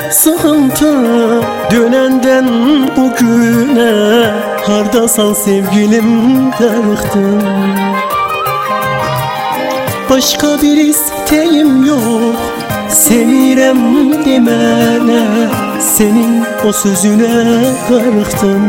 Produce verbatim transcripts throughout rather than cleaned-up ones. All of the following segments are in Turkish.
sıkıntı dönenden bugüne. Hardasan sevgilim darıktım. Başka bir isteğim yok, sevirem demene. Senin o sözüne darıktım.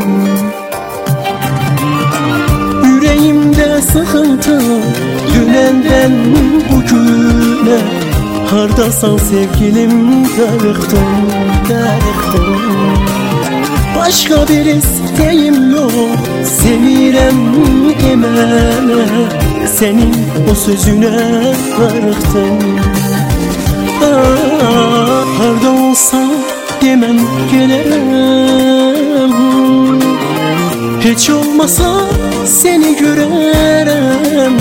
Yüreğimde sıkıntı dünenden bugüne. Hardasan sevgilim darıktım, darıktım. Başka bir isteğim yok, sevirem demene. Senin o sözüne darıktım. Ah, harda olsam demem gelirim. Hiç olmasa seni görerim.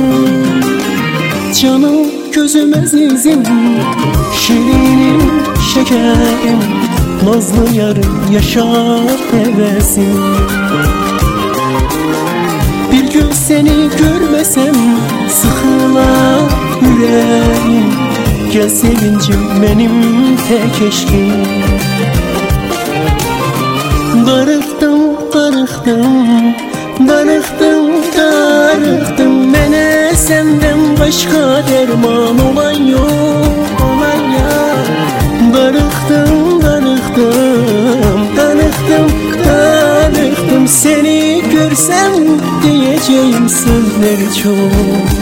Canım gözüm azizim, şirinim şekerim. Nazlı yarım yaşar hevesim. Bir gün seni görmesem sıkılar yüreğim. Gel sevincim benim tek eşkim. Darıktım, darıktım, darıktım, darıktım. Mene senden başka derman olan yok, olan ya. Darıktım, darıktım, darıktım, darıktım. Seni görsem diyeceğim sözleri çok.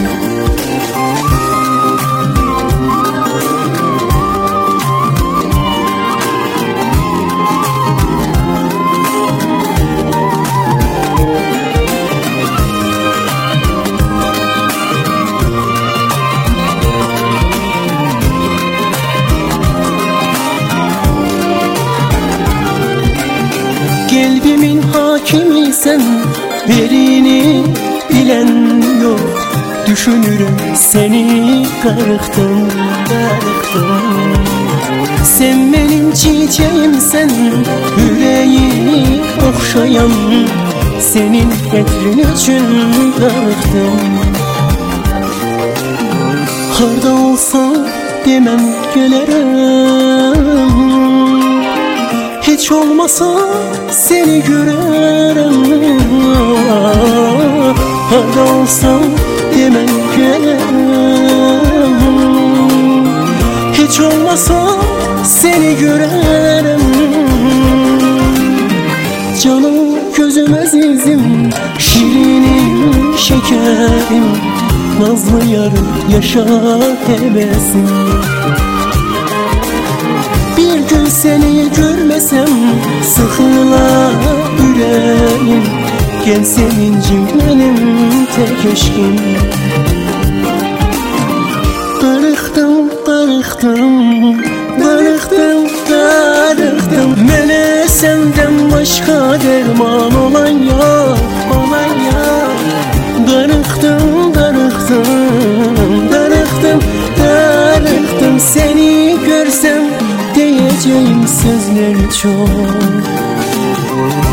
Kalbimin hakimi sen, verini bilen yok. Düşünürüm seni darıktım, darıktım. Sen benim çiçeğimsen, yüreğimi okşayan. Senin etrin için darıktım. Harda olsa demem gelirim. Hiç olmasa seni görerim. Harda olsam demem gelirim. Hiç olmasa seni görerim. Canım gözüm azizim, şirinim şekerim. Nazlı yarım yaşar hevesim. Bir gün seni görmesem sıkılar yüreğim. Gel sevincim benim tek eşkim. Darıktım, darıktım, darıktım, darıktım. Mene senden başka derman olan ya, olan ya. Darıktım, darıktım, darıktım, darıktım. Seni görsem diyeceğim sözler çok.